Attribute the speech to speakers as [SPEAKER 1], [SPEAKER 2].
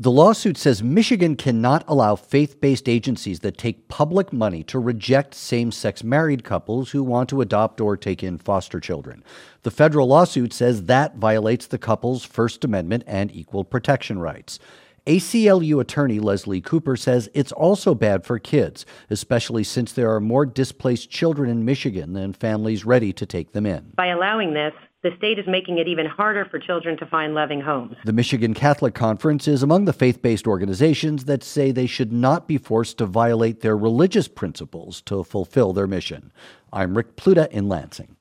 [SPEAKER 1] The lawsuit says Michigan cannot allow faith-based agencies that take public money to reject same-sex married couples who want to adopt or take in foster children. The federal lawsuit says that violates the couple's First Amendment and equal protection rights. ACLU attorney Leslie Cooper says it's also bad for kids, especially since there are more displaced children in Michigan than families ready to take them in.
[SPEAKER 2] By allowing this, the state is making it even harder for children to find loving homes.
[SPEAKER 1] The Michigan Catholic Conference is among the faith-based organizations that say they should not be forced to violate their religious principles to fulfill their mission. I'm Rick Pluta in Lansing.